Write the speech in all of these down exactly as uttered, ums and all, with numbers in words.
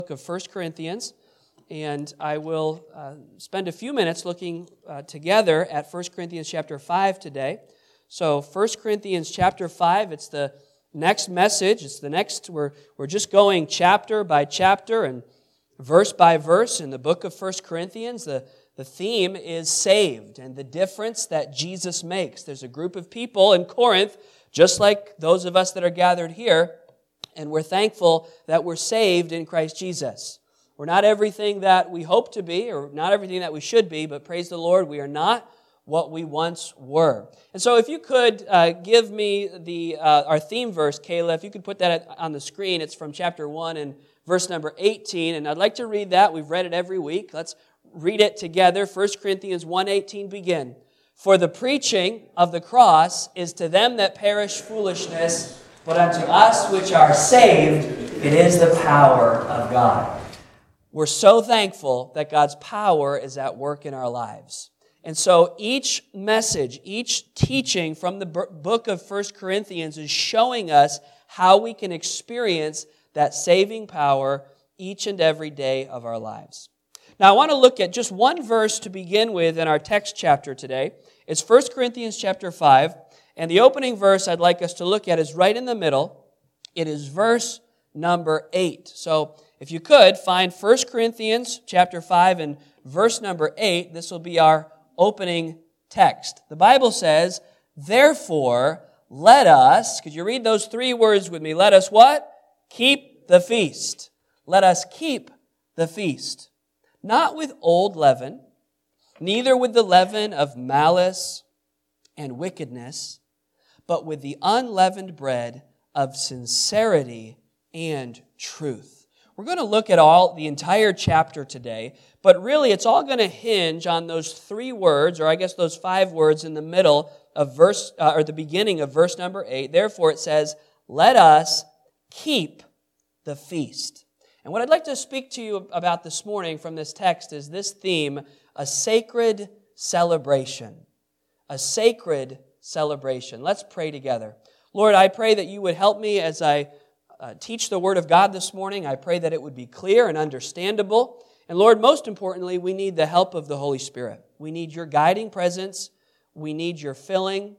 book of First Corinthians, and I will uh, spend a few minutes looking uh, together at First Corinthians chapter five today. So First Corinthians chapter five, it's the next message. It's the next, we're, we're just going chapter by chapter and verse by verse in the book of First Corinthians. The, the theme is saved and the difference that Jesus makes. There's a group of people in Corinth, just like those of us that are gathered here, and we're thankful that we're saved in Christ Jesus. We're not everything that we hope to be, or not everything that we should be, but praise the Lord, we are not what we once were. And so if you could uh, give me the uh, our theme verse, Kayla, if you could put that on the screen. It's from chapter one and verse number eighteen, and I'd like to read that. We've read it every week. Let's read it together. First Corinthians one eighteen begin. For the preaching of the cross is to them that perish foolishness, but unto us which are saved, it is the power of God. We're so thankful that God's power is at work in our lives. And so each message, each teaching from the book of First Corinthians is showing us how we can experience that saving power each and every day of our lives. Now I want to look at just one verse to begin with in our text chapter today. It's First Corinthians chapter five. And the opening verse I'd like us to look at is right in the middle. It is verse number eight. So if you could, find First Corinthians chapter five and verse number eight. This will be our opening text. The Bible says, therefore, let us, could you read those three words with me? Let us what? Keep the feast. Let us keep the feast. Not with old leaven, neither with the leaven of malice and wickedness, but with the unleavened bread of sincerity and truth. We're going to look at all the entire chapter today, but really it's all going to hinge on those three words, or I guess those five words in the middle of verse, uh, or the beginning of verse number eight. Therefore it says, let us keep the feast. And what I'd like to speak to you about this morning from this text is this theme, a sacred celebration. A sacred celebration. Let's pray together. Lord, I pray that you would help me as I uh, teach the Word of God this morning. I pray that it would be clear and understandable. And Lord, most importantly, we need the help of the Holy Spirit. We need your guiding presence. We need your filling.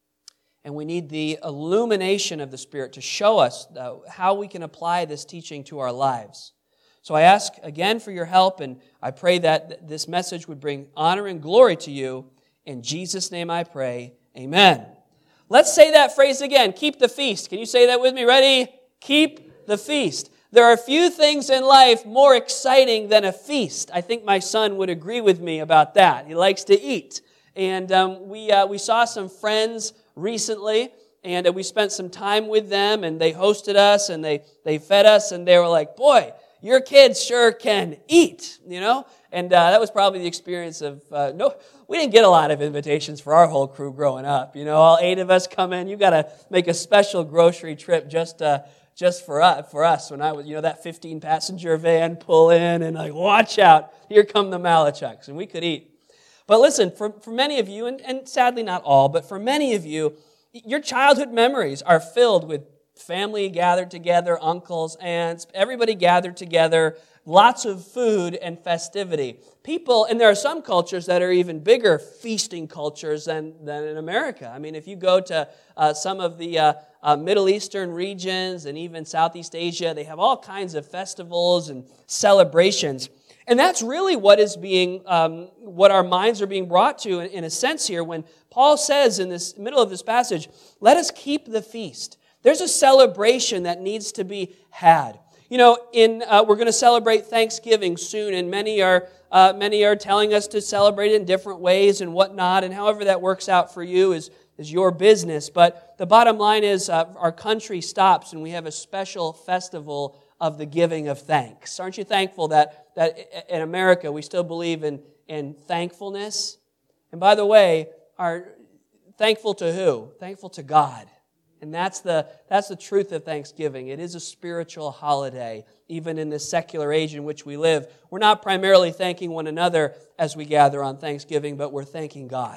And we need the illumination of the Spirit to show us uh, how we can apply this teaching to our lives. So I ask again for your help, and I pray that this message would bring honor and glory to you. In Jesus' name I pray, amen. Let's say that phrase again, keep the feast. Can you say that with me? Ready? Keep the feast. There are few things in life more exciting than a feast. I think my son would agree with me about that. He likes to eat. And um, we uh, we saw some friends recently, and uh, we spent some time with them, and they hosted us, and they, they fed us, and they were like, boy, your kids sure can eat, you know? And uh, that was probably the experience of, uh, no, we didn't get a lot of invitations for our whole crew growing up. You know, all eight of us come in, you got to make a special grocery trip just uh, just for us, for us. When I was, you know, that fifteen passenger van pull in and like, watch out, here come the Malachucks, and we could eat. But listen, for, for many of you, and, and sadly not all, but for many of you, your childhood memories are filled with family gathered together, uncles, aunts, everybody gathered together, lots of food and festivity. People, and there are some cultures that are even bigger feasting cultures than, than in America. I mean, if you go to uh, some of the uh, uh, Middle Eastern regions and even Southeast Asia, they have all kinds of festivals and celebrations. And that's really what is being, um, what our minds are being brought to in, in a sense here when Paul says in this middle of this passage, let us keep the feast. There's a celebration that needs to be had. You know, in uh, we're going to celebrate Thanksgiving soon, and many are uh, many are telling us to celebrate it in different ways and whatnot. And however that works out for you is is your business. But the bottom line is, uh, our country stops, and we have a special festival of the giving of thanks. Aren't you thankful that that in America we still believe in in thankfulness? And by the way, are thankful to who? Thankful to God. And that's the that's the truth of Thanksgiving. It is a spiritual holiday, even in this secular age in which we live. We're not primarily thanking one another as we gather on Thanksgiving, but we're thanking God.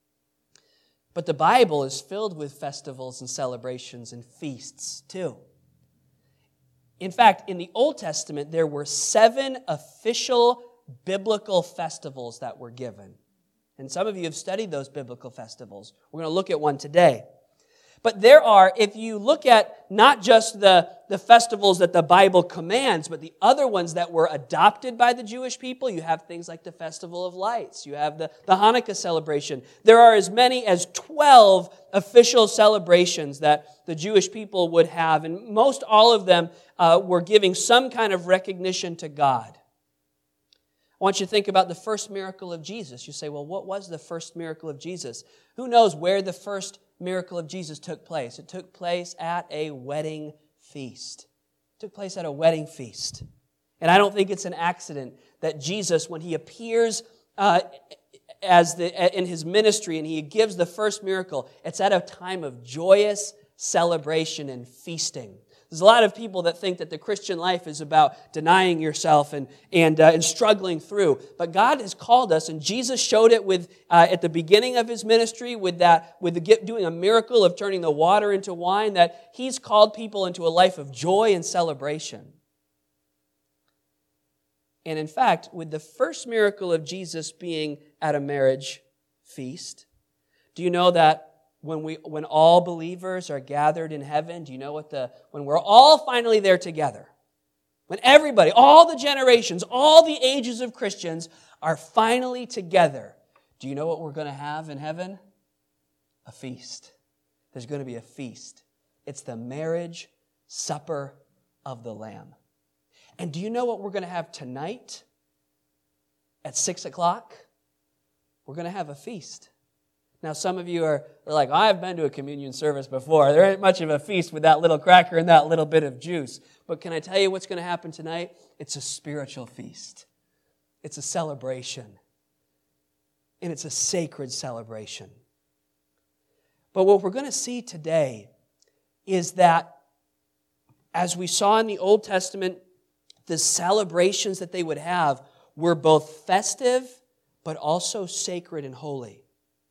But the Bible is filled with festivals and celebrations and feasts too. In fact, in the Old Testament, there were seven official biblical festivals that were given. And some of you have studied those biblical festivals. We're going to look at one today. But there are, if you look at not just the, the festivals that the Bible commands, but the other ones that were adopted by the Jewish people, you have things like the Festival of Lights. You have the, the Hanukkah celebration. There are as many as twelve official celebrations that the Jewish people would have. And most all of them uh, were giving some kind of recognition to God. I want you to think about the first miracle of Jesus. You say, well, what was the first miracle of Jesus? Who knows where the first miracle of Jesus took place? It took place at a wedding feast. It took place at a wedding feast. And I don't think it's an accident that Jesus, when he appears uh, as the in his ministry and he gives the first miracle, it's at a time of joyous celebration and feasting. There's a lot of people that think that the Christian life is about denying yourself and and, uh, and struggling through. But God has called us, and Jesus showed it with uh, at the beginning of his ministry with that with the, doing a miracle of turning the water into wine. That he's called people into a life of joy and celebration. And in fact, with the first miracle of Jesus being at a marriage feast, do you know that? When we, when all believers are gathered in heaven, do you know what the, when we're all finally there together, when everybody, all the generations, all the ages of Christians are finally together, do you know what we're going to have in heaven? A feast. There's going to be a feast. It's the marriage supper of the Lamb. And do you know what we're going to have tonight at six o'clock? We're going to have a feast. Now, some of you are, are like, I've been to a communion service before. There ain't much of a feast with that little cracker and that little bit of juice. But can I tell you what's going to happen tonight? It's a spiritual feast. It's a celebration. And it's a sacred celebration. But what we're going to see today is that, as we saw in the Old Testament, the celebrations that they would have were both festive, but also sacred and holy.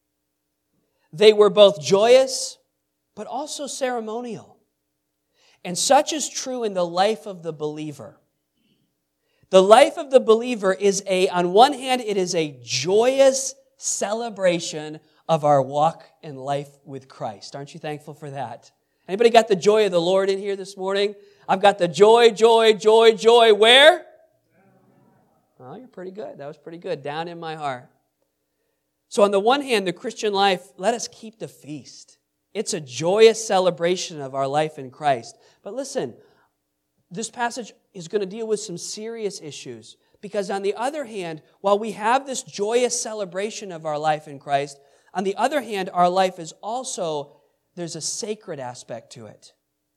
They were both joyous, but also ceremonial. And such is true in the life of the believer. The life of the believer is a, on one hand, it is a joyous celebration of our walk in life with Christ. Aren't you thankful for that? Anybody got the joy of the Lord in here this morning? I've got the joy, joy, joy, joy. Where? Well, you're pretty good. That was pretty good. Down in my heart. So on the one hand, the Christian life, let us keep the feast. It's a joyous celebration of our life in Christ. But listen, this passage is going to deal with some serious issues. Because on the other hand, while we have this joyous celebration of our life in Christ, on the other hand, our life is also, there's a sacred aspect to it.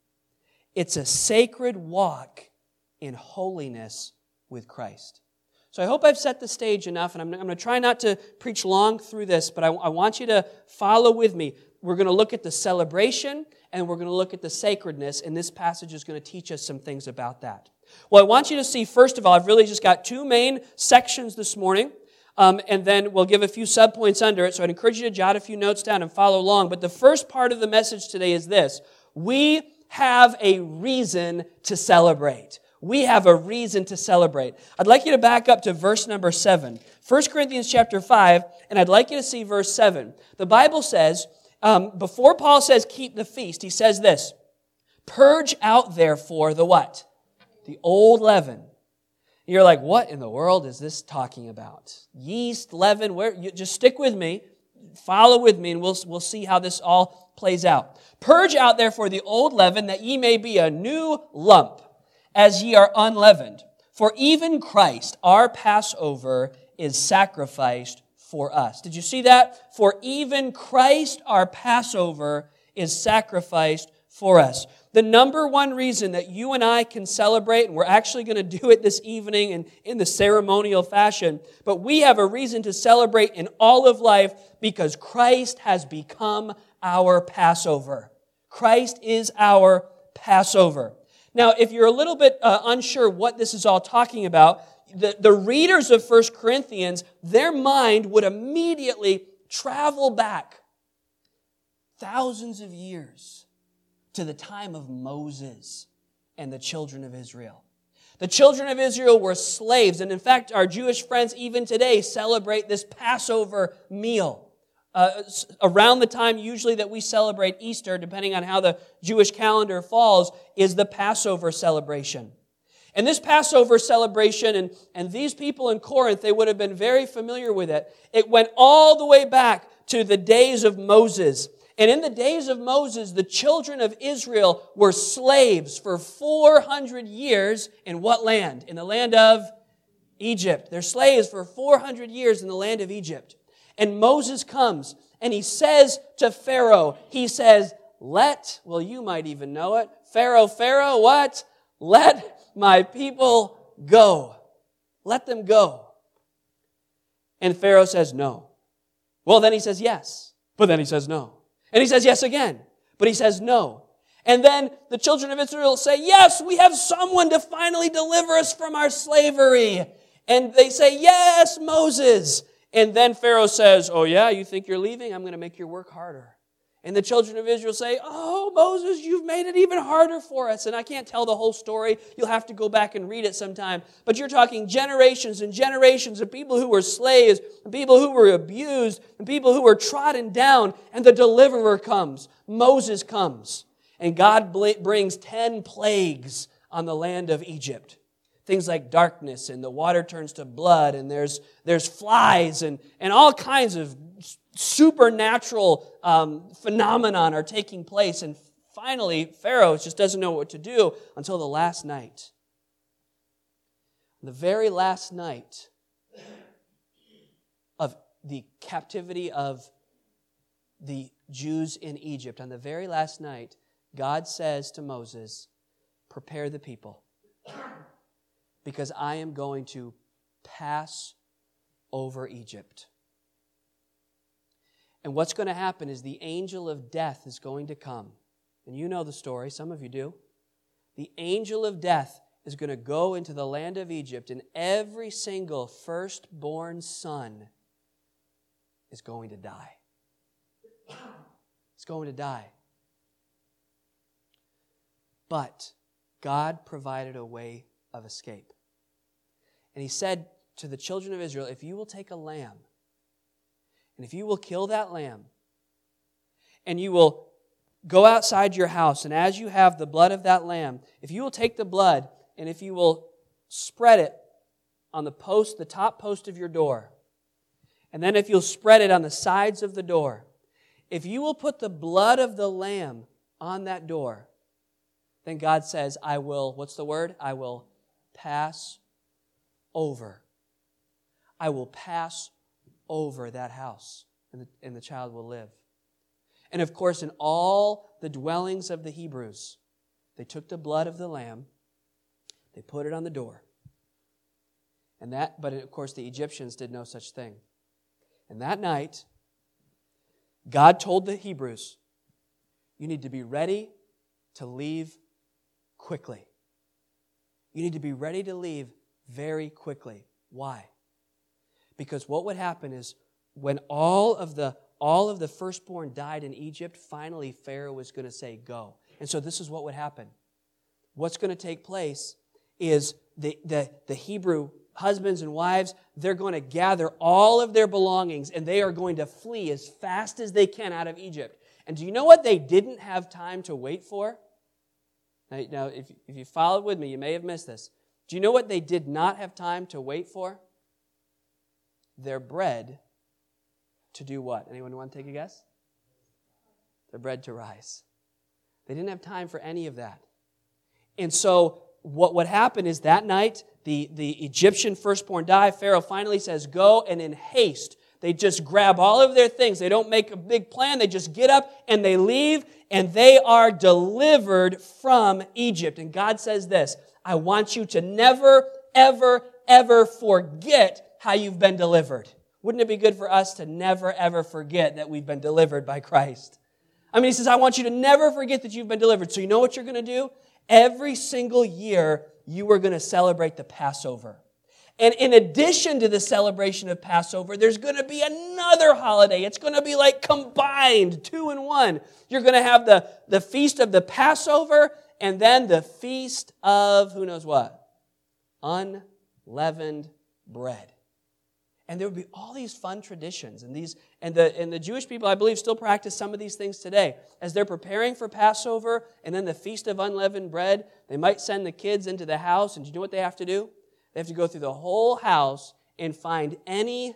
It's a sacred walk in holiness with Christ. So I hope I've set the stage enough, and I'm, I'm going to try not to preach long through this, but I, I want you to follow with me. We're going to look at the celebration, and we're going to look at the sacredness, and this passage is going to teach us some things about that. Well, I want you to see, first of all, I've really just got two main sections this morning, um, and then we'll give a few subpoints under it, so I'd encourage you to jot a few notes down and follow along. But the first part of the message today is this. We have a reason to celebrate. We have a reason to celebrate. I'd like you to back up to verse number seven. First Corinthians chapter five, and I'd like you to see verse seven. The Bible says, um, before Paul says keep the feast, he says this, purge out therefore the what? The old leaven. You're like, what in the world is this talking about? Yeast, leaven, where? You, just stick with me. Follow with me, and we'll, we'll see how this all plays out. Purge out therefore the old leaven, that ye may be a new lump, as ye are unleavened. For even Christ, our Passover, is sacrificed for us. Did you see that? For even Christ, our Passover, is sacrificed for us. The number one reason that you and I can celebrate, and we're actually going to do it this evening in, in the ceremonial fashion, but we have a reason to celebrate in all of life because Christ has become our Passover. Christ is our Passover. Now, if you're a little bit uh, unsure what this is all talking about, the, the readers of First Corinthians, their mind would immediately travel back thousands of years to the time of Moses and the children of Israel. The children of Israel were slaves, and in fact, our Jewish friends even today celebrate this Passover meal. Uh, around the time usually that we celebrate Easter, depending on how the Jewish calendar falls, is the Passover celebration. And this Passover celebration, and, and these people in Corinth, they would have been very familiar with it. It went all the way back to the days of Moses. And in the days of Moses, the children of Israel were slaves for four hundred years in what land? In the land of Egypt. They're slaves for four hundred years in the land of Egypt. And Moses comes and he says to Pharaoh, he says, let, well, you might even know it. Pharaoh, Pharaoh, what? Let my people go. Let them go. And Pharaoh says no. Well, then he says yes. But then he says no. And he says yes again. But he says no. And then the children of Israel say, yes, we have someone to finally deliver us from our slavery. And they say, yes, Moses. And then Pharaoh says, oh yeah, you think you're leaving? I'm going to make your work harder. And the children of Israel say, oh, Moses, you've made it even harder for us. And I can't tell the whole story. You'll have to go back and read it sometime. But you're talking generations and generations of people who were slaves, and people who were abused, and people who were trodden down. And the deliverer comes. Moses comes. And God brings ten plagues on the land of Egypt. Things like darkness, and the water turns to blood, and there's there's flies, and, and all kinds of supernatural um, phenomenon are taking place. And finally, Pharaoh just doesn't know what to do until the last night. The very last night of the captivity of the Jews in Egypt, on the very last night, God says to Moses, prepare the people, because I am going to pass over Egypt. And what's going to happen is the angel of death is going to come. And you know the story, some of you do. The angel of death is going to go into the land of Egypt, and every single firstborn son is going to die. It's going to die. But God provided a way of escape. And He said to the children of Israel, if you will take a lamb, and if you will kill that lamb, and you will go outside your house, and as you have the blood of that lamb, if you will take the blood, and if you will spread it on the post, the top post of your door, and then if you'll spread it on the sides of the door, if you will put the blood of the lamb on that door, then God says, I will, what's the word? I will pass over. I will pass over that house, and the, and the child will live. And of course, in all the dwellings of the Hebrews, they took the blood of the lamb, they put it on the door. And that, but of course, the Egyptians did no such thing. And that night, God told the Hebrews, you need to be ready to leave quickly. You need to be ready to leave very quickly. Why? Because what would happen is when all of the all of the firstborn died in Egypt, finally Pharaoh was going to say, go. And so this is what would happen. What's going to take place is the, the, the Hebrew husbands and wives, they're going to gather all of their belongings and they are going to flee as fast as they can out of Egypt. And do you know what they didn't have time to wait for? Now, now if, if you followed with me, you may have missed this. Do you know what they did not have time to wait for? Their bread to do what? Anyone want to take a guess? Their bread to rise. They didn't have time for any of that. And so what would happen is that night, the, the Egyptian firstborn die. Pharaoh finally says, go, and in haste, they just grab all of their things. They don't make a big plan. They just get up and they leave, and they are delivered from Egypt. And God says this, I want you to never, ever, ever forget how you've been delivered. Wouldn't it be good for us to never, ever forget that we've been delivered by Christ? I mean, He says, I want you to never forget that you've been delivered. So you know what you're going to do? Every single year, you are going to celebrate the Passover. And in addition to the celebration of Passover, there's going to be another holiday. It's going to be like combined, two in one. You're going to have the, the feast of the Passover, and then the feast of, who knows what? Unleavened bread. And there would be all these fun traditions. And these and the and the Jewish people, I believe, still practice some of these things today. As they're preparing for Passover and then the Feast of Unleavened Bread, they might send the kids into the house. And do you know what they have to do? They have to go through the whole house and find any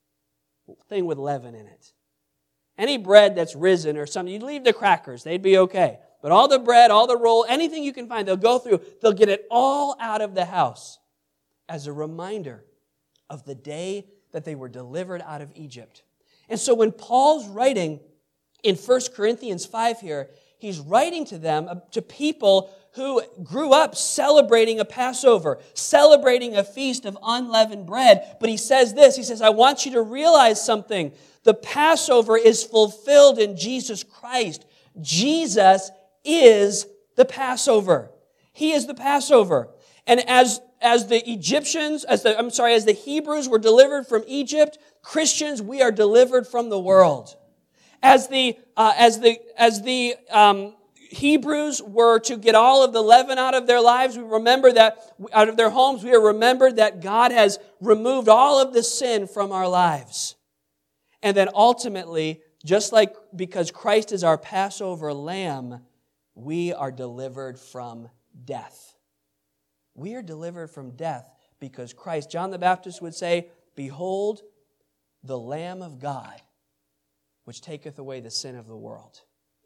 thing with leaven in it. Any bread that's risen or something. You leave the crackers, they'd be okay. But all the bread, all the roll, anything you can find, they'll go through. They'll get it all out of the house as a reminder of the day that they were delivered out of Egypt. And so when Paul's writing in First Corinthians five here, he's writing to them, to people who grew up celebrating a Passover, celebrating a feast of unleavened bread. But he says this, he says, I want you to realize something. The Passover is fulfilled in Jesus Christ. Jesus is the Passover. He is the Passover. And as As the Egyptians, as the, I'm sorry, as the Hebrews were delivered from Egypt, Christians, we are delivered from the world. As the, uh, as the, as the, um, Hebrews were to get all of the leaven out of their lives, we remember that, out of their homes, we are remembered that God has removed all of the sin from our lives. And then ultimately, just like because Christ is our Passover lamb, we are delivered from death. We are delivered from death because Christ, John the Baptist would say, behold, the Lamb of God, which taketh away the sin of the world.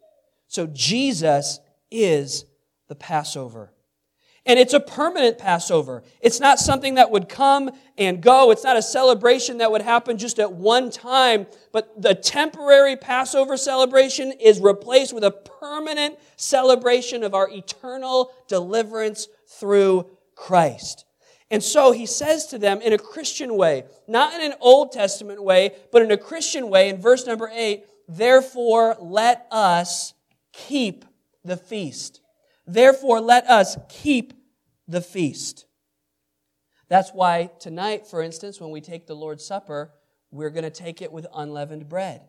So Jesus is the Passover. And it's a permanent Passover. It's not something that would come and go. It's not a celebration that would happen just at one time. But the temporary Passover celebration is replaced with a permanent celebration of our eternal deliverance through Christ. And so he says to them in a Christian way, not in an Old Testament way, but in a Christian way, in verse number eight, therefore let us keep the feast. Therefore let us keep the feast. That's why tonight, for instance, when we take the Lord's Supper, we're going to take it with unleavened bread.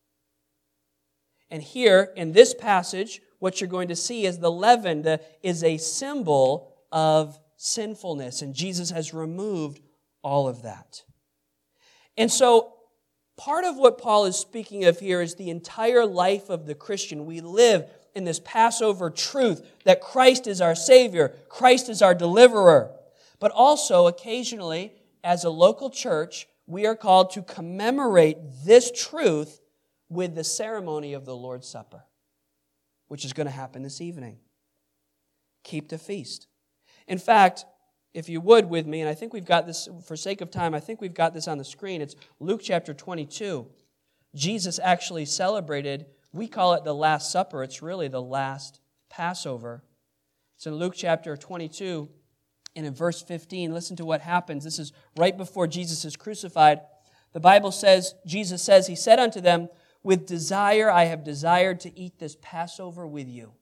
And here, in this passage, what you're going to see is the leaven the, is a symbol of sinfulness, and Jesus has removed all of that. And so, part of what Paul is speaking of here is the entire life of the Christian. We live in this Passover truth that Christ is our Savior, Christ is our deliverer. But also, occasionally, as a local church, we are called to commemorate this truth with the ceremony of the Lord's Supper, which is going to happen this evening. Keep the feast. In fact, if you would with me, and I think we've got this, for sake of time, I think we've got this on the screen. It's Luke chapter twenty-two. Jesus actually celebrated, we call it the Last Supper. It's really the last Passover. It's in Luke chapter twenty-two, and in verse fifteen, listen to what happens. This is right before Jesus is crucified. The Bible says, Jesus says, He said unto them, with desire I have desired to eat this Passover with you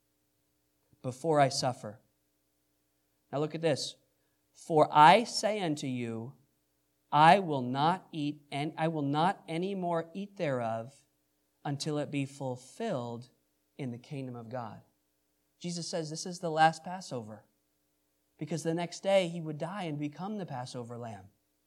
before I suffer. Now look at this. For I say unto you, I will not eat, and I will not any more eat thereof until it be fulfilled in the kingdom of God. Jesus says this is the last Passover, because the next day He would die and become the Passover lamb.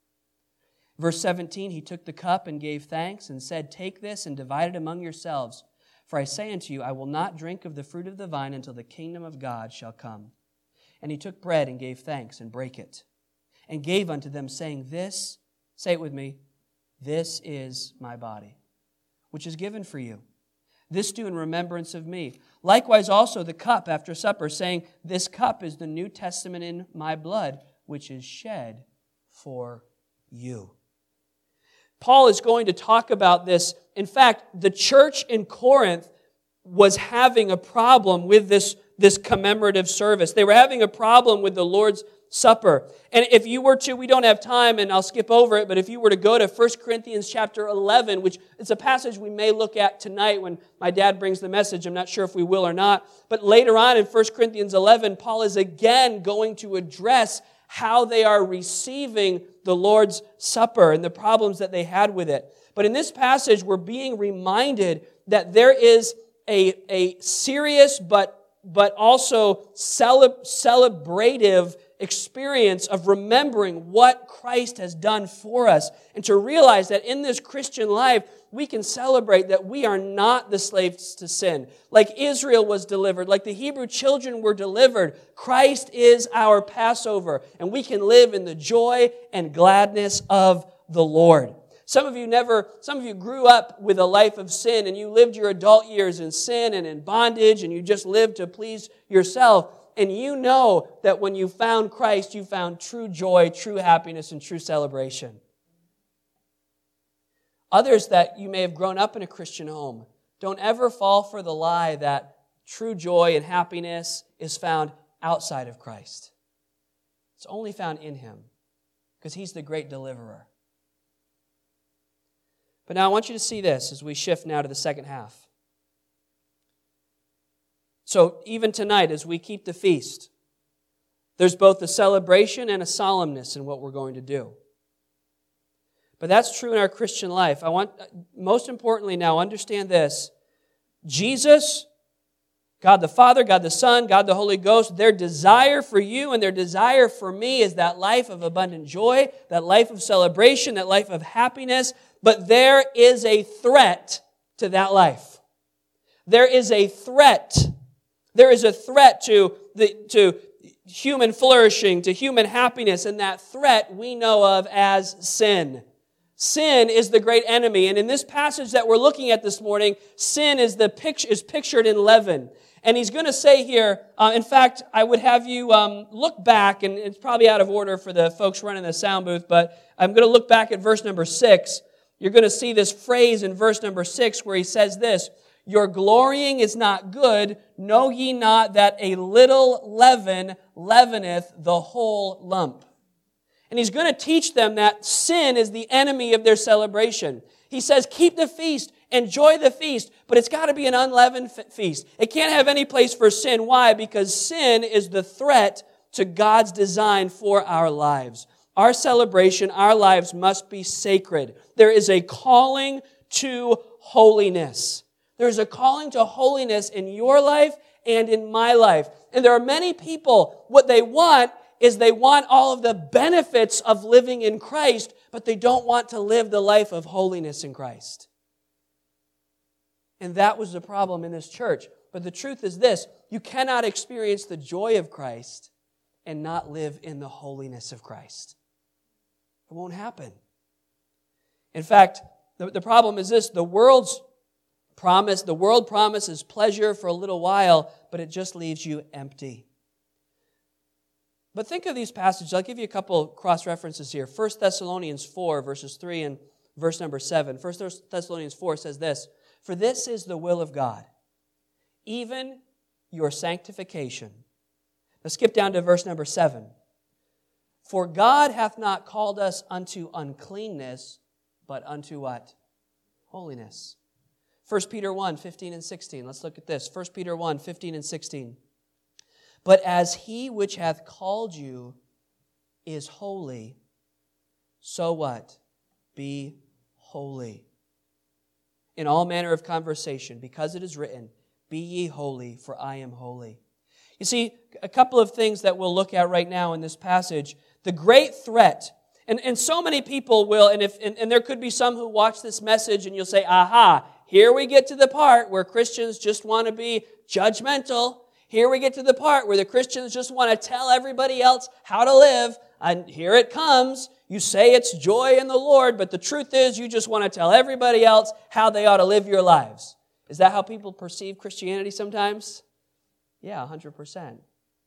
Verse seventeen, He took the cup and gave thanks and said, take this and divide it among yourselves. For I say unto you, I will not drink of the fruit of the vine until the kingdom of God shall come. And He took bread and gave thanks and brake it, and gave unto them, saying, this, say it with me, this is my body, which is given for you. This do in remembrance of me. Likewise also the cup after supper, saying, this cup is the New Testament in my blood, which is shed for you. Paul is going to talk about this. In fact, the church in Corinth was having a problem with this, this commemorative service. They were having a problem with the Lord's Supper. And if you were to, we don't have time and I'll skip over it, but if you were to go to First Corinthians chapter eleven, which is a passage we may look at tonight when my dad brings the message. I'm not sure if we will or not. But later on in First Corinthians eleven, Paul is again going to address how they are receiving the Lord's Supper and the problems that they had with it. But in this passage, we're being reminded that there is a, a serious but but also cele- celebrative experience of remembering what Christ has done for us, and to realize that in this Christian life, we can celebrate that we are not the slaves to sin. Like Israel was delivered, like the Hebrew children were delivered, Christ is our Passover, and we can live in the joy and gladness of the Lord. Some of you never, some of you grew up with a life of sin, and you lived your adult years in sin and in bondage, and you just lived to please yourself. And you know that when you found Christ, you found true joy, true happiness, and true celebration. Others that you may have grown up in a Christian home, don't ever fall for the lie that true joy and happiness is found outside of Christ. It's only found in Him, because He's the great deliverer. But now I want you to see this as we shift now to the second half. So even tonight, as we keep the feast, there's both a celebration and a solemnness in what we're going to do. But that's true in our Christian life. I want, most importantly now, understand this. Jesus, God the Father, God the Son, God the Holy Ghost, their desire for you and their desire for me is that life of abundant joy, that life of celebration, that life of happiness. But there is a threat to that life. There is a threat. There is a threat to the to human flourishing, to human happiness, and that threat we know of as sin. Sin is the great enemy, and in this passage that we're looking at this morning, sin is the picture is pictured in leaven. And he's going to say here, uh, in fact, I would have you um, look back, and it's probably out of order for the folks running the sound booth, but I'm going to look back at verse number six. You're going to see this phrase in verse number six where he says this, "Your glorying is not good. Know ye not that a little leaven leaveneth the whole lump?" And he's going to teach them that sin is the enemy of their celebration. He says, keep the feast, enjoy the feast, but it's got to be an unleavened feast. It can't have any place for sin. Why? Because sin is the threat to God's design for our lives. Our celebration, our lives must be sacred. There is a calling to holiness. There's a calling to holiness in your life and in my life. And there are many people, what they want is they want all of the benefits of living in Christ, but they don't want to live the life of holiness in Christ. And that was the problem in this church. But the truth is this, you cannot experience the joy of Christ and not live in the holiness of Christ. It won't happen. In fact, the, the problem is this, the world's promise, the world promises pleasure for a little while, but it just leaves you empty. But think of these passages. I'll give you a couple cross-references here. First Thessalonians four, verses three and verse number seven. First Thessalonians four says this, "For this is the will of God, even your sanctification." Let's skip down to verse number seven. "For God hath not called us unto uncleanness, but unto what? Holiness." First Peter one, fifteen and sixteen. Let's look at this. First Peter one, fifteen and sixteen. "But as he which hath called you is holy, so what? Be holy. In all manner of conversation, because it is written, Be ye holy, for I am holy." You see, a couple of things that we'll look at right now in this passage. The great threat, and, and so many people will, and if and, and there could be some who watch this message and you'll say, aha, here we get to the part where Christians just want to be judgmental. Here we get to the part where the Christians just want to tell everybody else how to live. And here it comes. You say it's joy in the Lord, but the truth is you just want to tell everybody else how they ought to live your lives. Is that how people perceive Christianity sometimes? Yeah, one hundred percent.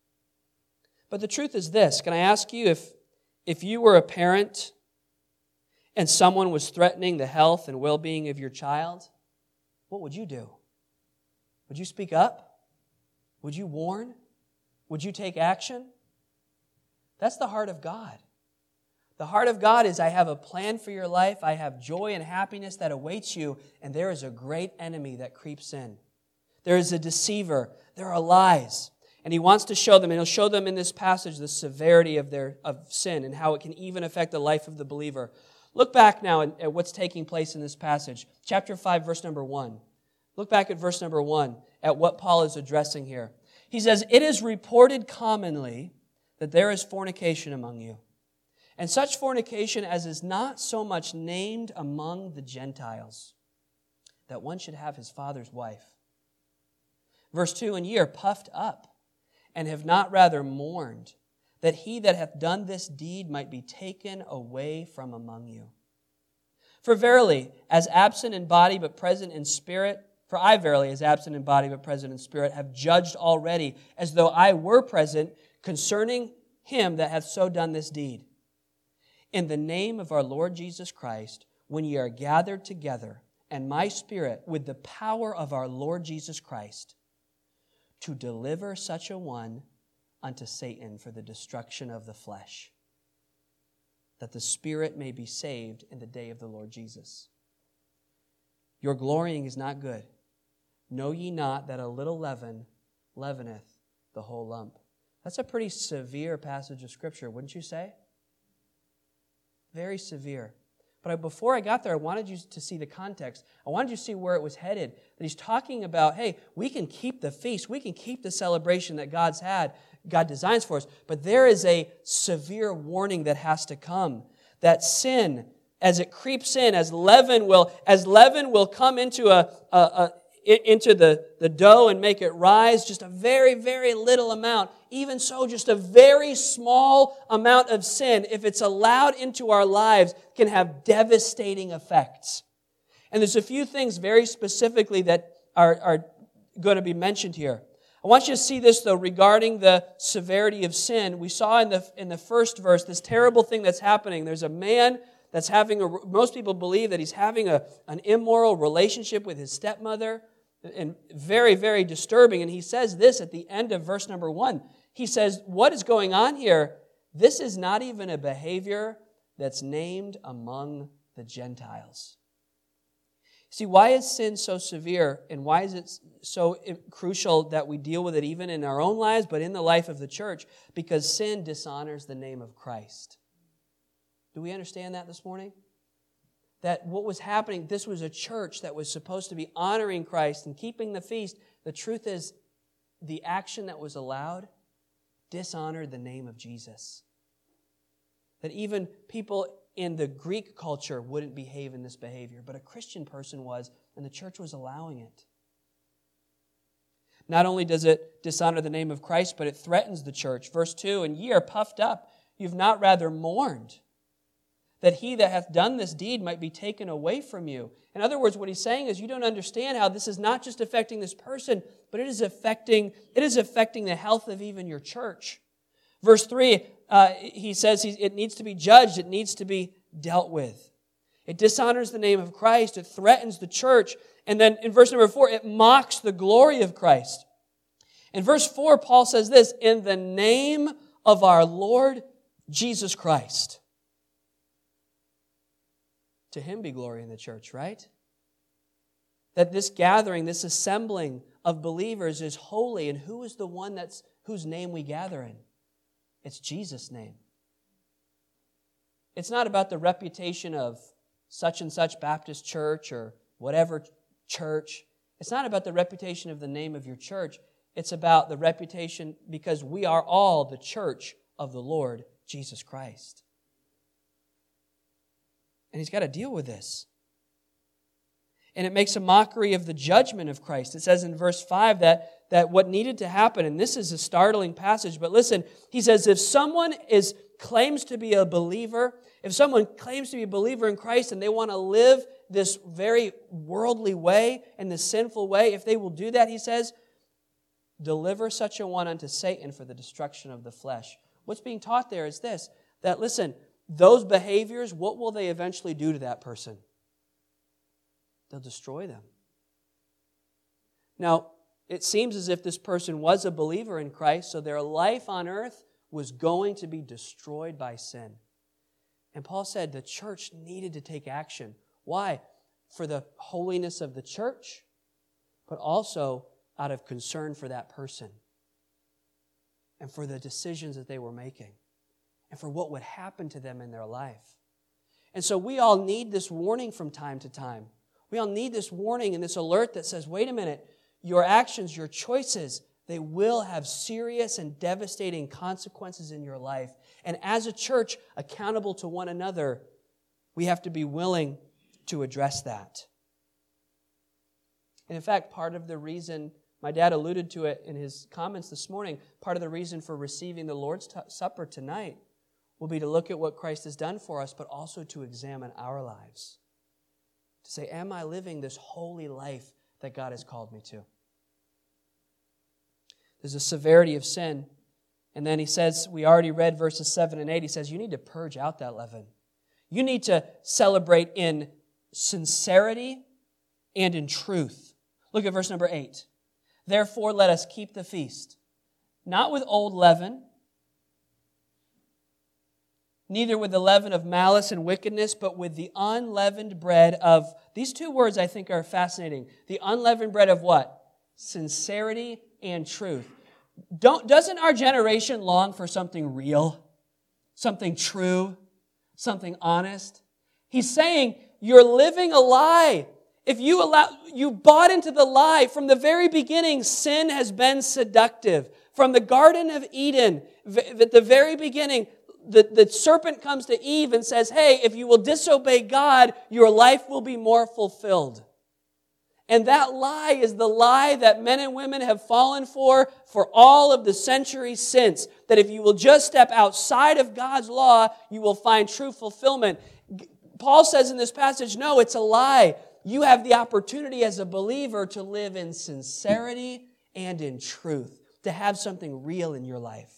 But the truth is this. Can I ask you, if, if you were a parent and someone was threatening the health and well-being of your child, what would you do? Would you speak up? Would you warn? Would you take action? That's the heart of God. The heart of God is, I have a plan for your life. I have joy and happiness that awaits you, and there is a great enemy that creeps in. There is a deceiver. There are lies. And he wants to show them, and he'll show them in this passage the severity of their of sin and how it can even affect the life of the believer. Look back now at, at what's taking place in this passage. Chapter five, verse number one. Look back at verse number one, at what Paul is addressing here. He says, "It is reported commonly that there is fornication among you, and such fornication as is not so much named among the Gentiles, that one should have his father's wife." Verse two, "And ye are puffed up, and have not rather mourned, that he that hath done this deed might be taken away from among you. For verily, as absent in body but present in spirit, for I verily, as absent in body but present in spirit, have judged already, as though I were present, concerning him that hath so done this deed. In the name of our Lord Jesus Christ, when ye are gathered together, and my spirit, with the power of our Lord Jesus Christ, to deliver such a one unto Satan for the destruction of the flesh, that the spirit may be saved in the day of the Lord Jesus. Your glorying is not good. Know ye not that a little leaven leaveneth the whole lump?" That's a pretty severe passage of Scripture, wouldn't you say? Very severe. But before I got there, I wanted you to see the context. I wanted you to see where it was headed. That he's talking about, hey, we can keep the feast. We can keep the celebration that God's had, God designs for us. But there is a severe warning that has to come. That sin, as it creeps in, as leaven will, as leaven will come into a, a, a into the, the dough and make it rise, just a very, very little amount. Even so, just a very small amount of sin, if it's allowed into our lives, can have devastating effects. And there's a few things very specifically that are, are going to be mentioned here. I want you to see this, though, regarding the severity of sin. We saw in the, in the first verse this terrible thing that's happening. There's a man that's having, a, most people believe that he's having a, an immoral relationship with his stepmother. And very, very disturbing. And he says this at the end of verse number one. He says, what is going on here? This is not even a behavior that's named among the Gentiles. See, why is sin so severe? And why is it so crucial that we deal with it even in our own lives, but in the life of the church? Because sin dishonors the name of Christ. Do we understand that this morning? That what was happening, this was a church that was supposed to be honoring Christ and keeping the feast. The truth is, the action that was allowed dishonored the name of Jesus. That even people in the Greek culture wouldn't behave in this behavior, but a Christian person was, and the church was allowing it. Not only does it dishonor the name of Christ, but it threatens the church. Verse two, "And ye are puffed up, you've not rather mourned, that he that hath done this deed might be taken away from you." In other words, what he's saying is you don't understand how this is not just affecting this person, but it is affecting, it is affecting the health of even your church. Verse three, uh, he says it needs to be judged, it needs to be dealt with. It dishonors the name of Christ, it threatens the church. And then in verse number four, it mocks the glory of Christ. In verse four, Paul says this, "In the name of our Lord Jesus Christ." To him be glory in the church, right? That this gathering, this assembling of believers is holy. And who is the one that's whose name we gather in? It's Jesus' name. It's not about the reputation of such and such Baptist church or whatever church. It's not about the reputation of the name of your church. It's about the reputation because we are all the church of the Lord Jesus Christ. And he's got to deal with this. And it makes a mockery of the judgment of Christ. It says in verse five that, that what needed to happen, and this is a startling passage, but listen, he says if someone is claims to be a believer, if someone claims to be a believer in Christ and they want to live this very worldly way and this sinful way, if they will do that, he says, deliver such a one unto Satan for the destruction of the flesh. What's being taught there is this, that listen, those behaviors, what will they eventually do to that person? They'll destroy them. Now, it seems as if this person was a believer in Christ, so their life on earth was going to be destroyed by sin. And Paul said the church needed to take action. Why? For the holiness of the church, but also out of concern for that person and for the decisions that they were making and for what would happen to them in their life. And so we all need this warning from time to time. We all need this warning and this alert that says, wait a minute, your actions, your choices, they will have serious and devastating consequences in your life. And as a church, accountable to one another, we have to be willing to address that. And in fact, part of the reason, my dad alluded to it in his comments this morning, part of the reason for receiving the Lord's t- Supper tonight will be to look at what Christ has done for us, but also to examine our lives. To say, am I living this holy life that God has called me to? There's a severity of sin. And then he says, we already read verses seven and eight, he says, you need to purge out that leaven. You need to celebrate in sincerity and in truth. Look at verse number eight. Therefore, let us keep the feast, not with old leaven, neither with the leaven of malice and wickedness, but with the unleavened bread of, these two words I think are fascinating. The unleavened bread of what? Sincerity and truth. Don't, doesn't our generation long for something real? Something true? Something honest? He's saying, you're living a lie. If you allow, you bought into the lie. From the very beginning, sin has been seductive. From the Garden of Eden, at the very beginning, The, the serpent comes to Eve and says, hey, if you will disobey God, your life will be more fulfilled. And that lie is the lie that men and women have fallen for for all of the centuries since. That if you will just step outside of God's law, you will find true fulfillment. Paul says in this passage, no, it's a lie. You have the opportunity as a believer to live in sincerity and in truth. To have something real in your life.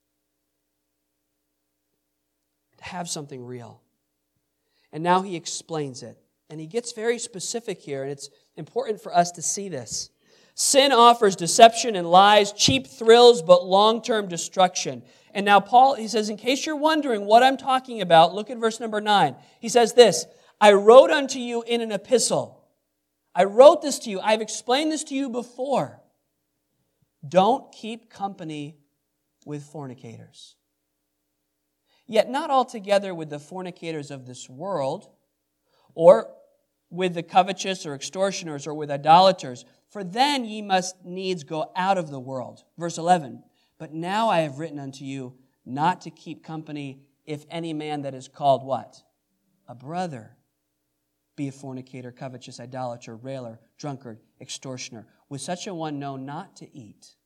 Have something real. And now he explains it. And he gets very specific here, and it's important for us to see this. Sin offers deception and lies, cheap thrills, but long-term destruction. And now Paul, he says, in case you're wondering what I'm talking about, look at verse number nine. He says this, I wrote unto you in an epistle. I wrote this to you. I've explained this to you before. Don't keep company with fornicators. Yet not altogether with the fornicators of this world, or with the covetous or extortioners, or with idolaters, for then ye must needs go out of the world. Verse eleven, but now I have written unto you not to keep company if any man that is called what? A brother, be a fornicator, covetous, idolater, railer, drunkard, extortioner. With such a one know not to eat.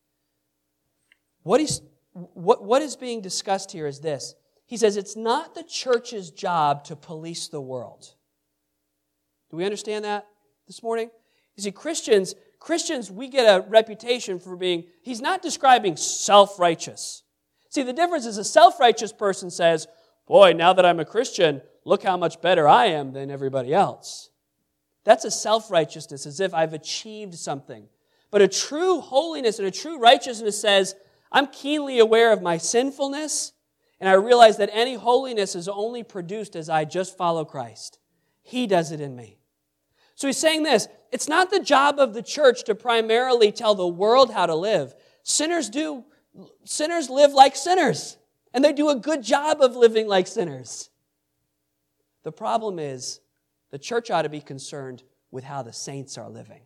What he's What, what is being discussed here is this. He says it's not the church's job to police the world. Do we understand that this morning? You see, Christians, Christians, we get a reputation for being, he's not describing self-righteous. See, the difference is a self-righteous person says, boy, now that I'm a Christian, look how much better I am than everybody else. That's a self-righteousness, as if I've achieved something. But a true holiness and a true righteousness says, I'm keenly aware of my sinfulness, and I realize that any holiness is only produced as I just follow Christ. He does it in me. So he's saying this, it's not the job of the church to primarily tell the world how to live. Sinners do, sinners live like sinners, and they do a good job of living like sinners. The problem is, the church ought to be concerned with how the saints are living.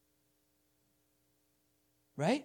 Right?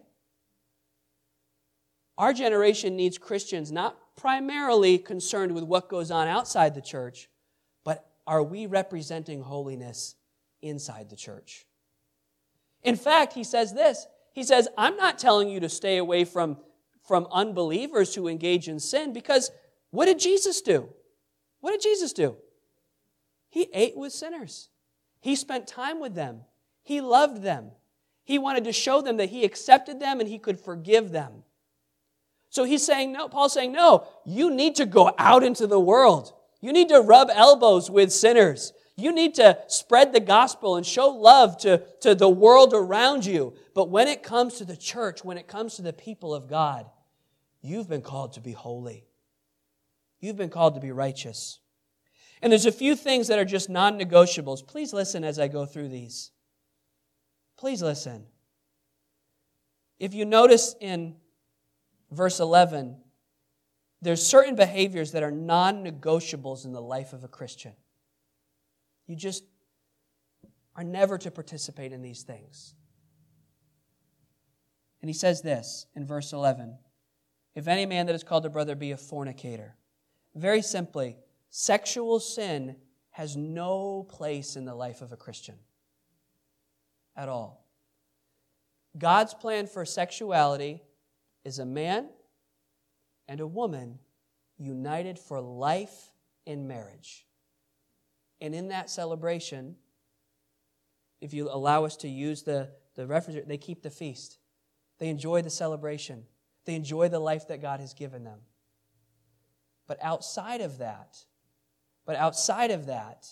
Our generation needs Christians not primarily concerned with what goes on outside the church, but are we representing holiness inside the church? In fact, he says this. He says, I'm not telling you to stay away from, from unbelievers who engage in sin, because what did Jesus do? What did Jesus do? He ate with sinners. He spent time with them. He loved them. He wanted to show them that he accepted them and he could forgive them. So he's saying, no, Paul's saying, no, you need to go out into the world. You need to rub elbows with sinners. You need to spread the gospel and show love to, to the world around you. But when it comes to the church, when it comes to the people of God, you've been called to be holy. You've been called to be righteous. And there's a few things that are just non-negotiables. Please listen as I go through these. Please listen. If you notice in verse eleven, there's certain behaviors that are non-negotiables in the life of a Christian. You just are never to participate in these things. And he says this in verse eleven, if any man that is called a brother be a fornicator. Very simply, sexual sin has no place in the life of a Christian at all. God's plan for sexuality is a man and a woman united for life in marriage. And in that celebration, if you allow us to use the, the reference, they keep the feast. They enjoy the celebration. They enjoy the life that God has given them. But outside of that, but outside of that,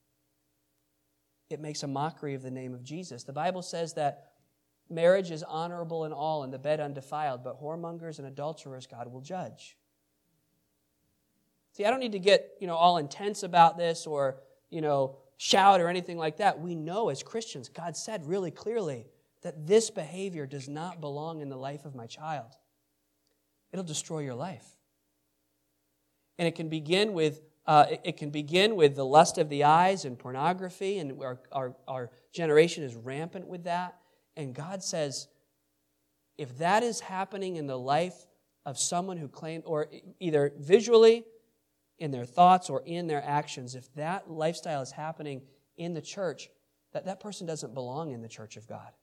it makes a mockery of the name of Jesus. The Bible says that marriage is honorable in all and the bed undefiled, but whoremongers and adulterers God will judge. See, I don't need to get, you know, all intense about this or, you know, shout or anything like that. We know as Christians, God said really clearly that this behavior does not belong in the life of my child. It'll destroy your life. And it can begin with uh, it, it can begin with the lust of the eyes and pornography, and our, our, our generation is rampant with that. And God says, if that is happening in the life of someone who claims, or either visually, in their thoughts, or in their actions, if that lifestyle is happening in the church, that that person doesn't belong in the church of God.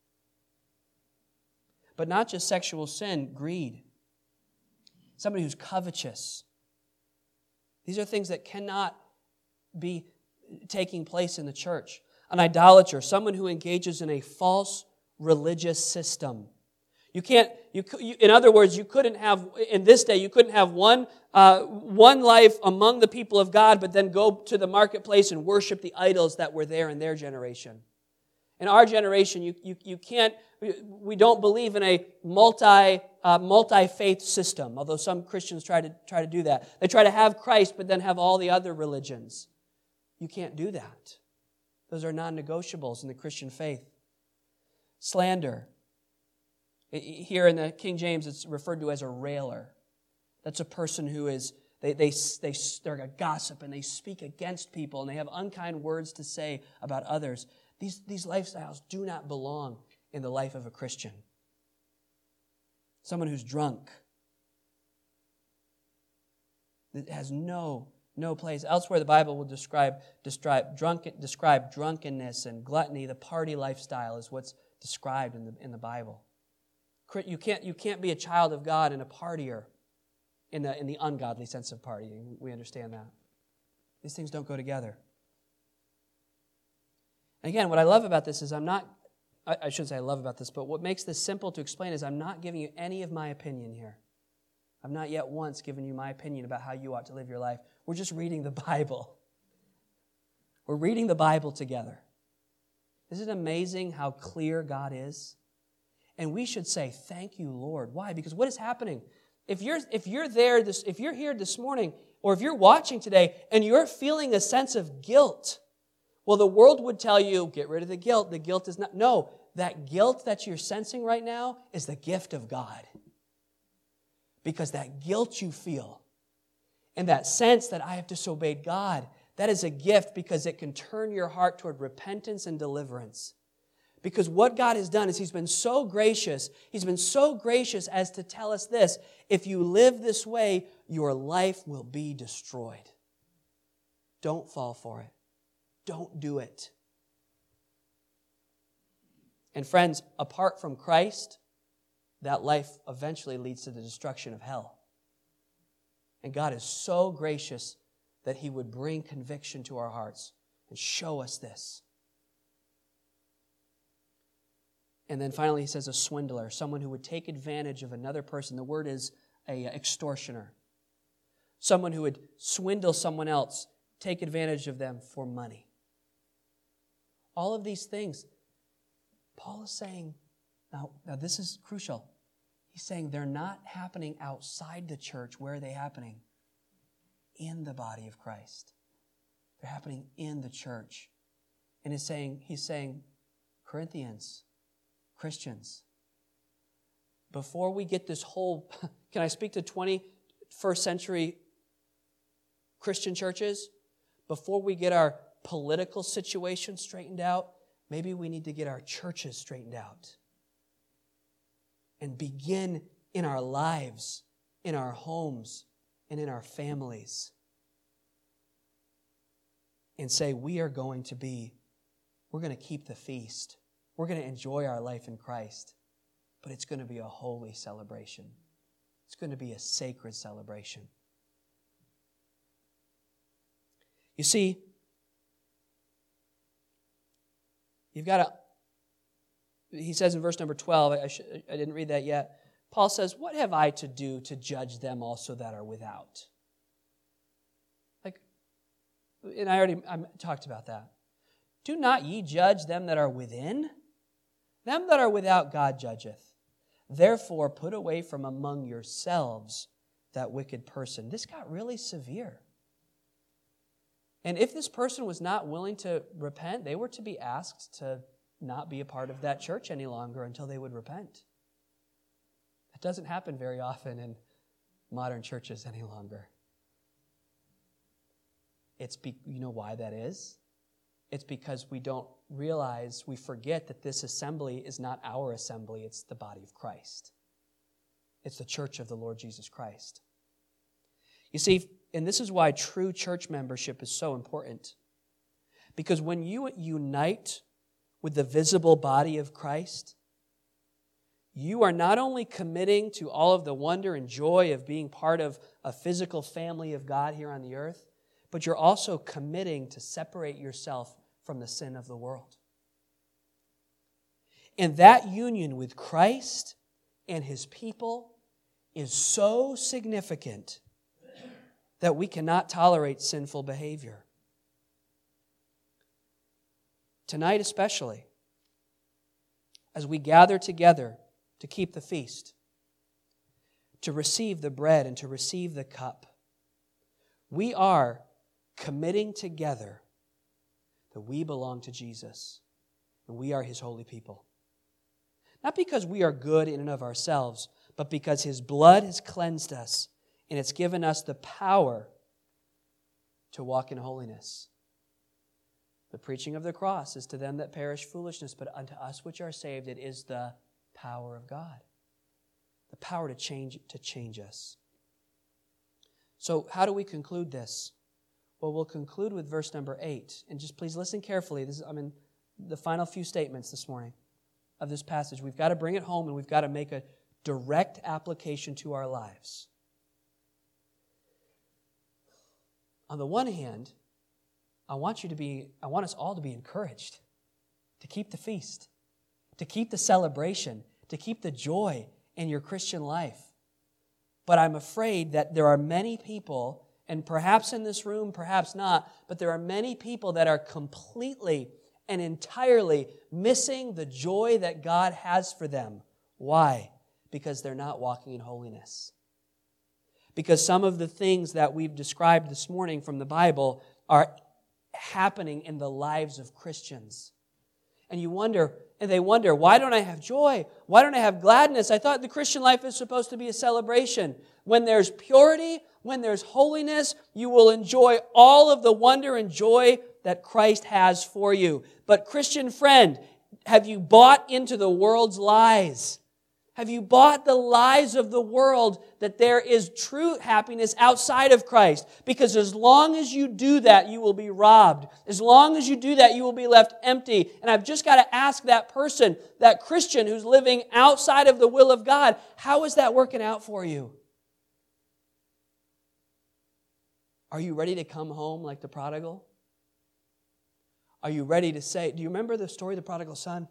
But not just sexual sin, greed. Somebody who's covetous. These are things that cannot be taking place in the church. An idolater, someone who engages in a false religious system. You can't, you, you, in other words, you couldn't have, in this day, you couldn't have one, uh, one life among the people of God, but then go to the marketplace and worship the idols that were there in their generation. In our generation, you, you, you can't, we don't believe in a multi, uh, multi-faith system, although some Christians try to, try to do that. They try to have Christ, but then have all the other religions. You can't do that. Those are non-negotiables in the Christian faith. Slander. Here in the King James, it's referred to as a railer. That's a person who is, they, they, they, they're a gossip and they speak against people and they have unkind words to say about others. These, these lifestyles do not belong in the life of a Christian. Someone who's drunk. It has no, no place. Elsewhere, the Bible will describe, describe, drunken, describe drunkenness and gluttony. The party lifestyle is what's described in the, in the Bible. You can't, you can't be a child of God and a partier in the, in the ungodly sense of partying. We understand that. These things don't go together. And again, what I love about this is I'm not, I, I shouldn't say I love about this, but what makes this simple to explain is I'm not giving you any of my opinion here. I've not yet once given you my opinion about how you ought to live your life. We're just reading the Bible. We're reading the Bible together. Isn't it amazing how clear God is? And we should say, thank you, Lord. Why? Because what is happening? If you're, if you're there, this, if you're here this morning, or if you're watching today, and you're feeling a sense of guilt, well, the world would tell you, get rid of the guilt. The guilt is not, no, that guilt that you're sensing right now is the gift of God. Because that guilt you feel, and that sense that I have disobeyed God, that is a gift because it can turn your heart toward repentance and deliverance. Because what God has done is He's been so gracious, He's been so gracious as to tell us this, if you live this way, your life will be destroyed. Don't fall for it. Don't do it. And friends, apart from Christ, that life eventually leads to the destruction of hell. And God is so gracious that He would bring conviction to our hearts and show us this. And then finally he says a swindler, someone who would take advantage of another person. The word is a extortioner. Someone who would swindle someone else, take advantage of them for money. All of these things, Paul is saying, now, now this is crucial. He's saying they're not happening outside the church. Where are they happening? In the body of Christ. They're happening in the church. And he's saying, he's saying, Corinthians, Christians, before we get this whole, can I speak to twenty-first century Christian churches? Before we get our political situation straightened out, maybe we need to get our churches straightened out. and begin in our lives, in our homes, and in our families. And say, we are going to be, we're going to keep the feast. We're going to enjoy our life in Christ. But it's going to be a holy celebration. It's going to be a sacred celebration. You see, you've got to, he says in verse number twelve, I, should, I didn't read that yet. Paul says, what have I to do to judge them also that are without? Like, and I already I talked about that. Do not ye judge them that are within? Them that are without God judgeth. Therefore put away from among yourselves that wicked person. This got really severe. And if this person was not willing to repent, they were to be asked to not be a part of that church any longer until they would repent. That doesn't happen very often in modern churches any longer. It's be, you know why that is? It's because we don't realize, we forget that this assembly is not our assembly, it's the body of Christ. It's the church of the Lord Jesus Christ. You see, and this is why true church membership is so important. Because when you unite with the visible body of Christ, you are not only committing to all of the wonder and joy of being part of a physical family of God here on the earth, but you're also committing to separate yourself from the sin of the world. And that union with Christ and His people is so significant that we cannot tolerate sinful behavior. Tonight especially, as we gather together to keep the feast, to receive the bread and to receive the cup, we are committing together that we belong to Jesus and we are His holy people. Not because we are good in and of ourselves, but because His blood has cleansed us and it's given us the power to walk in holiness. The preaching of the cross is to them that perish foolishness, but unto us which are saved it is the power of God. The power to change, to change us. So how do we conclude this? Well, we'll conclude with verse number eight. And just please listen carefully. This is, I mean, the final few statements this morning of this passage. We've got to bring it home and we've got to make a direct application to our lives. On the one hand, I want you to be, I want us all to be encouraged to keep the feast, to keep the celebration, to keep the joy in your Christian life. But I'm afraid that there are many people, and perhaps in this room, perhaps not, but there are many people that are completely and entirely missing the joy that God has for them. Why? Because they're not walking in holiness. Because some of the things that we've described this morning from the Bible are happening in the lives of Christians. And you wonder, and they wonder, why don't I have joy? Why don't I have gladness? I thought the Christian life is supposed to be a celebration. When there's purity, when there's holiness, you will enjoy all of the wonder and joy that Christ has for you. But Christian friend, have you bought into the world's lies? Have you bought the lies of the world that there is true happiness outside of Christ? Because as long as you do that, you will be robbed. As long as you do that, you will be left empty. And I've just got to ask that person, that Christian who's living outside of the will of God, how is that working out for you? Are you ready to come home like the prodigal? Are you ready to say, do you remember the story of the prodigal son?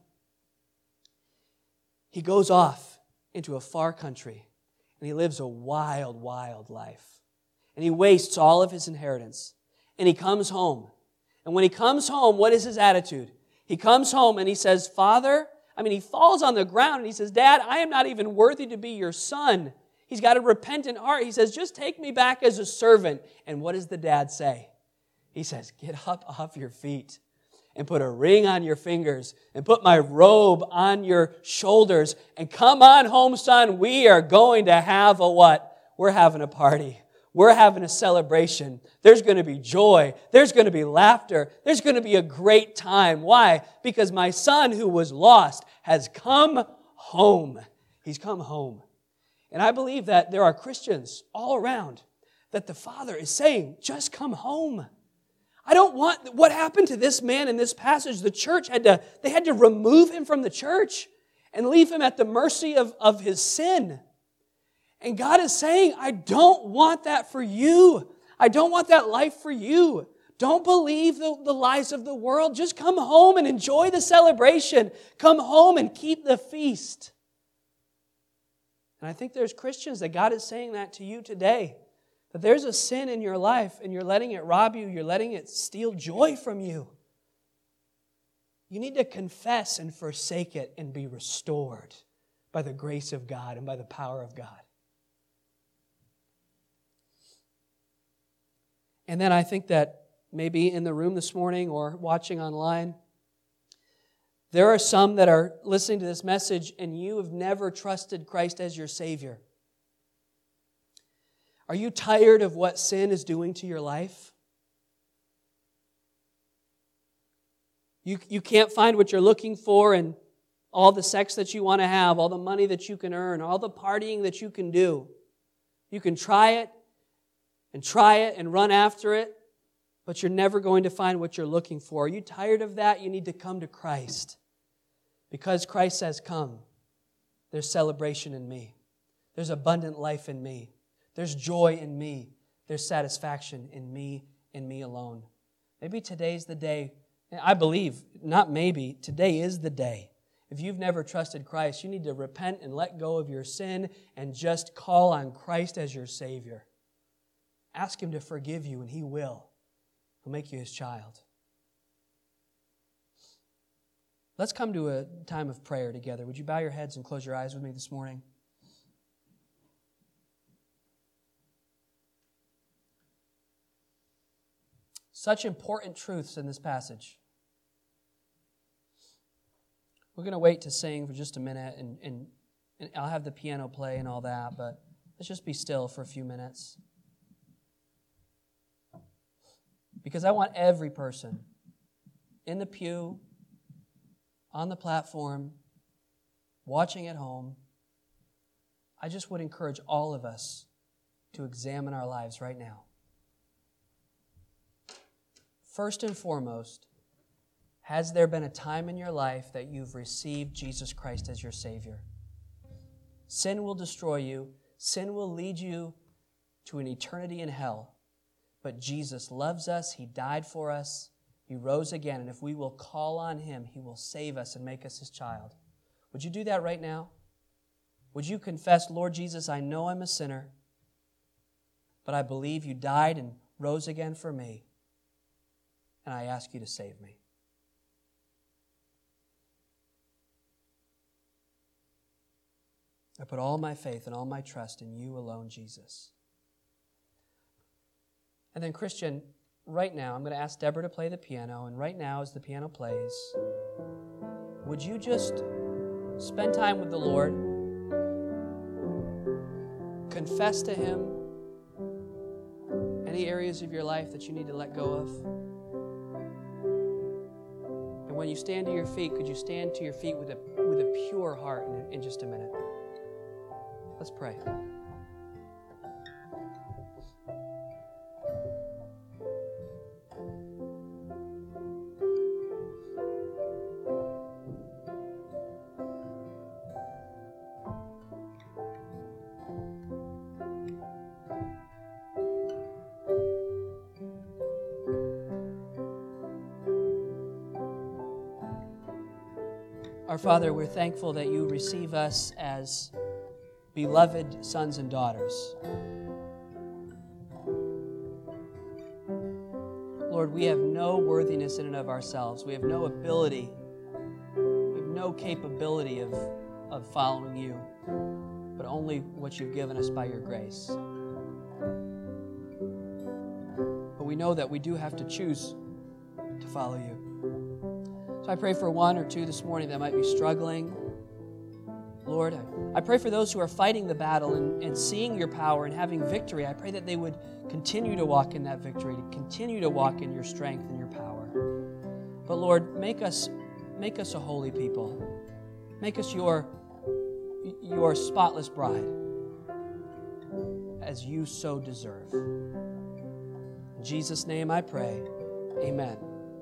He goes off into a far country, and he lives a wild, wild life. And he wastes all of his inheritance. And he comes home. And when he comes home, what is his attitude? He comes home and he says, Father, I mean, he falls on the ground and he says, Dad, I am not even worthy to be your son. He's got a repentant heart. He says, just take me back as a servant. And what does the dad say? He says, get up off your feet and put a ring on your fingers, and put my robe on your shoulders, and come on home, son. We are going to have a what? We're having a party. We're having a celebration. There's going to be joy. There's going to be laughter. There's going to be a great time. Why? Because my son who was lost has come home. He's come home. And I believe that there are Christians all around that the Father is saying, just come home. I don't want what happened to this man in this passage. The church had to, they had to remove him from the church and leave him at the mercy of, of his sin. And God is saying, I don't want that for you. I don't want that life for you. Don't believe the, the lies of the world. Just come home and enjoy the celebration. Come home and keep the feast. And I think there's Christians that God is saying that to you today. That there's a sin in your life and you're letting it rob you. You're letting it steal joy from you. You need to confess and forsake it and be restored by the grace of God and by the power of God. And then I think that maybe in the room this morning or watching online, there are some that are listening to this message and you have never trusted Christ as your Savior. Are you tired of what sin is doing to your life? You, you can't find what you're looking for and all the sex that you want to have, all the money that you can earn, all the partying that you can do. You can try it and try it and run after it, but you're never going to find what you're looking for. Are you tired of that? You need to come to Christ. Because Christ says, come. There's celebration in me. There's abundant life in me. There's joy in me. There's satisfaction in me and me alone. Maybe today's the day. I believe, not maybe, today is the day. If you've never trusted Christ, you need to repent and let go of your sin and just call on Christ as your Savior. Ask Him to forgive you, and He will. He'll make you His child. Let's come to a time of prayer together. Would you bow your heads and close your eyes with me this morning? Such important truths in this passage. We're going to wait to sing for just a minute, and, and, and I'll have the piano play and all that, but let's just be still for a few minutes. Because I want every person in the pew, on the platform, watching at home, I just would encourage all of us to examine our lives right now. First and foremost, has there been a time in your life that you've received Jesus Christ as your Savior? Sin will destroy you. Sin will lead you to an eternity in hell. But Jesus loves us. He died for us. He rose again. And if we will call on Him, He will save us and make us His child. Would you do that right now? Would you confess, Lord Jesus, I know I'm a sinner, but I believe You died and rose again for me. And I ask You to save me. I put all my faith and all my trust in You alone, Jesus. And then, Christian, right now, I'm going to ask Deborah to play the piano, and right now, as the piano plays, would you just spend time with the Lord, confess to Him any areas of your life that you need to let go of? And when you stand to your feet, could you stand to your feet with a, with a pure heart in, in just a minute? Let's pray. Our Father, we're thankful that You receive us as beloved sons and daughters. Lord, we have no worthiness in and of ourselves. We have no ability. We have no capability of, of following You, but only what You've given us by Your grace. But we know that we do have to choose to follow You. So I pray for one or two this morning that might be struggling. Lord, I, I pray for those who are fighting the battle and, and seeing Your power and having victory. I pray that they would continue to walk in that victory, to continue to walk in Your strength and Your power. But Lord, make us, make us a holy people. Make us Your your spotless bride as you so deserve. In Jesus' name I pray, amen.